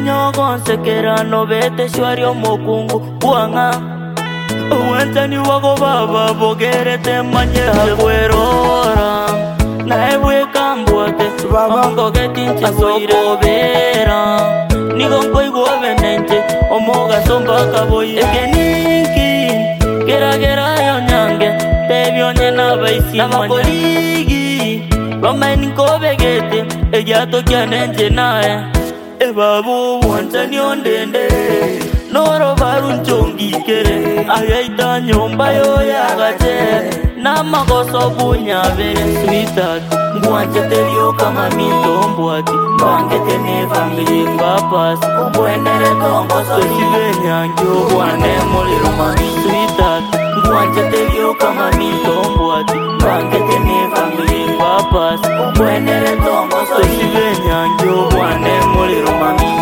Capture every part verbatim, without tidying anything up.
nyogo nsekera no bete shwari omukungu kuanga Uwentani wako baba bogerete manyere kwerora Naebwe kambuate Ongo getinche soirobera Nigongo igove nente Omoga somba kaboye Egeninki Gera gera yonyange Tebionye na baisi Namakoligi Roma niko begete Egiato kia nente nae Ebabu wantani ondende Noro barun chongi kere Ayaita nyomba yo ya gache Nama goso bunya vere sweetheart Nguanchete rio kama mito mbuati Bangete ne family papas Mbuenere tongo so shive nyangyo Wane moliro mami sweetheart Nguanchete rio kama mito mbuati Bangete ne family papas Mbuenere tongo so shive nyangyo Wane moliro mami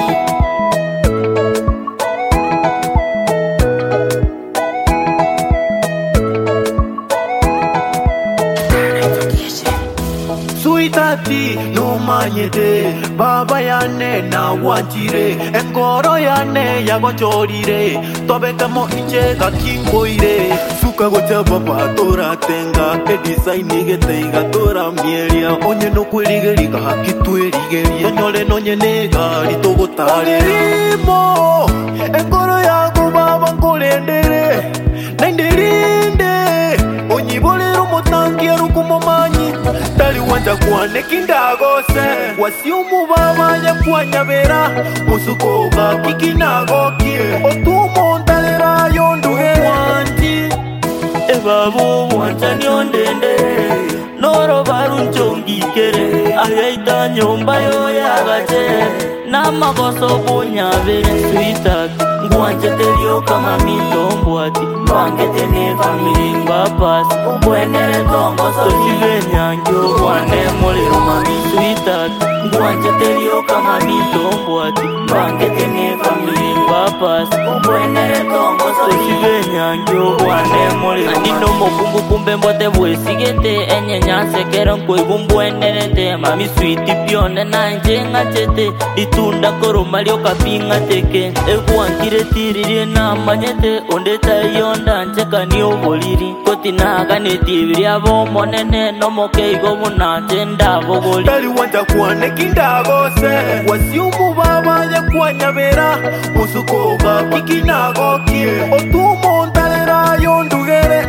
Sweetati no manyete baba yane na wajire engoro yane yagochorire tobeka mo inje ga kingoire suka gocha baba tora tenga e design gete ga tora mielia onye no kwirigeri ga kitwerigeria nyole no nyene ga litogotare rimo engoro yago baba ngolendere nenderinde onyibolero motangia rukumo manyi Tali wanja kuane kindagose Wasiumu baba ya kuanya vera Musukoga kikinago kie Otumo ntalera yonduge wanti Ebabu wantani ondende Noro barun chongi kere Ayaita nyomba yo ya gache Nama goso bunya vere sweetheart Nguanchete rio kama mito mbuati Bangete ne family papas Mbuenere tongo so shive nyangyo Wane moliro mami sweetheart Nguanchete rio kama mito mbuati Bangete ne family papas Mbuenere tongo so shive nyangyo Wane moliro mami Anino mokungu kumbe mbote bwesigete Enye nyanse kero nkoi bumbuenerete Mami sweeti pione na njenga chete Itunda koro malio kapinga teke Ekuankire tiriri na manyete Onde tayonda ncheka ni oboliri Koti na ganeti viri abo monene No moke igobu na njenda bogoli Tali wanja kuane kindagose Wasiumu baba ya kuanya vera Musukoga kikinago kie Otumo ntalera yondugere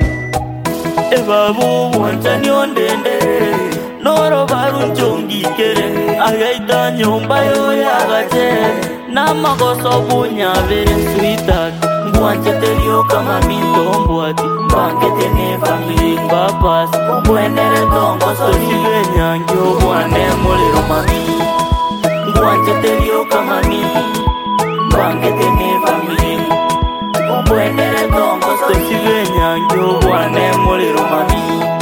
Ebabu wantani ondende Noro barun chongi kere Ayaita nyomba yo ya gache Nama goso bunya vere sweetheart Nguanchete rio kama mito mbuati Bangete ne family papas Mbuenere tongo so shive nyangyo Wane moliro mami Nguanchete rio kama mito Bangete ne family Mbuenere tongo so shive nyangyo Wane moliro mami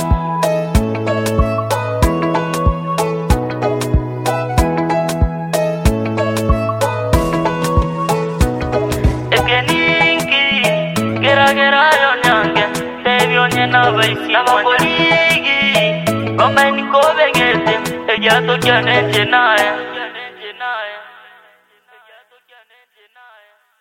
Gera gera yonyange Tebionye na baisi Namakoligi Gome niko begete Egiato kia nenje nae